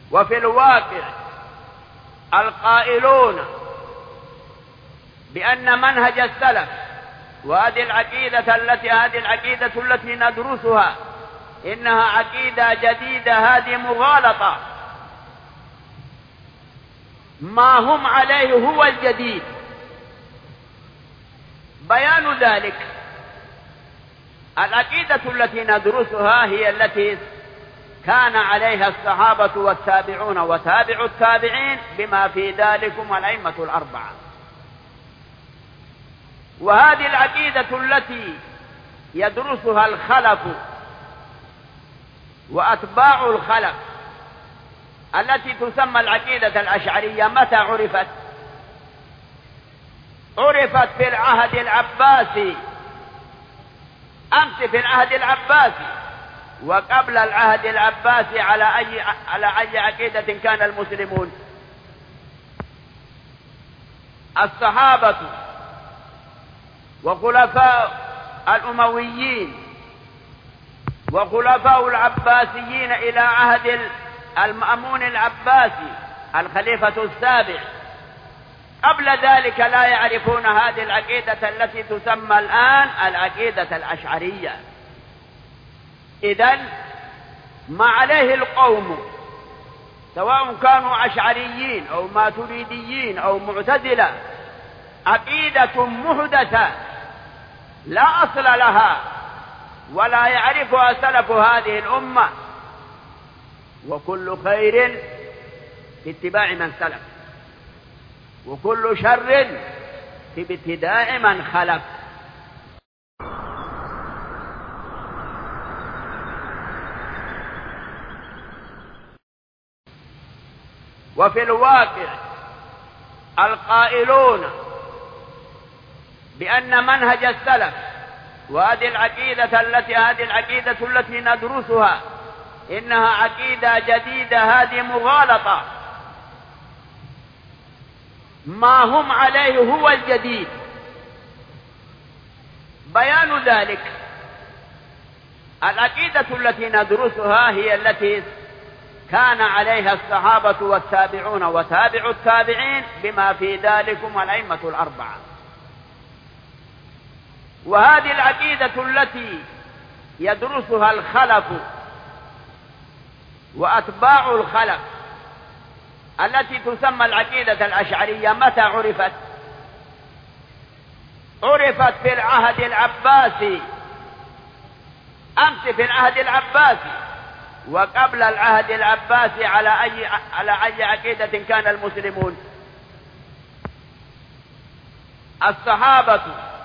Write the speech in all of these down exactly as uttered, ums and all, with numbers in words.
وفي الواقع القائلون بأن منهج السلف وهذه العقيدة التي هذه العقيدة التي ندرسها إنها عقيدة جديدة، هذه مغالطة. ما هم عليه هو الجديد. بيان ذلك العقيدة التي ندرسها هي التي كان عليها الصحابة والتابعون وتابع التابعين بما في ذلكم الأئمة الأربعة. وهذه العقيدة التي يدرسها الخلف وأتباع الخلف التي تسمى العقيدة الأشعرية متى عرفت؟ عرفت في العهد العباسي، أمس في العهد العباسي. وقبل العهد العباسي على أي على أي عقيدة كان المسلمون؟ الصحابة وخلفاء الأمويين وخلفاء العباسيين إلى عهد المأمون العباسي الخليفة السابع. قبل ذلك لا يعرفون هذه العقيدة التي تسمى الآن العقيدة الأشعرية. إذن ما عليه القوم سواء كانوا أشعريين أو ماتريديين أو معتزلة عقيدة محدثة لا أصل لها ولا يعرفها سلف هذه الأمة، وكل خير في اتباع من سلف وكل شر في ابتداء من خلف. وفي الواقع القائلون بأن منهج السلف وهذه العقيدة التي هذه العقيدة التي ندرسها إنها عقيدة جديدة، هذه مغالطة. ما هم عليه هو الجديد. بيان ذلك العقيدة التي ندرسها هي التي كان عليها الصحابة والتابعون وتابع التابعين بما في ذلكم الأئمة الأربعة. وهذه العقيدة التي يدرسها الخلف وأتباع الخلف التي تسمى العقيدة الأشعرية متى عرفت؟ عرفت في العهد العباسي، أمس في العهد العباسي. وقبل العهد العباسي على أي على أي عقيدة كان المسلمون؟ الصحابة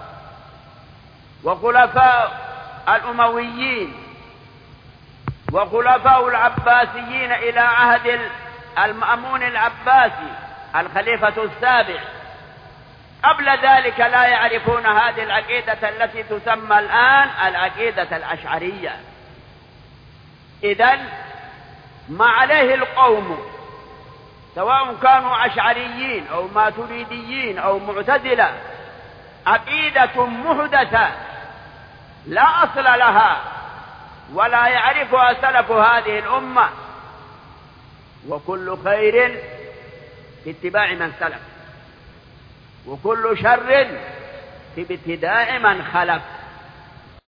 وخلفاء الأمويين وخلفاء العباسيين إلى عهد المأمون العباسي الخليفة السابع. قبل ذلك لا يعرفون هذه العقيدة التي تسمى الآن العقيدة الأشعرية. إذن ما عليه القوم سواء كانوا أشعريين أو ماتريديين أو معتزلة عقيدة محدثة لا أصل لها ولا يعرفها سلف هذه الأمة، وكل خير في اتباع من سلف وكل شر في ابتداء من خلف.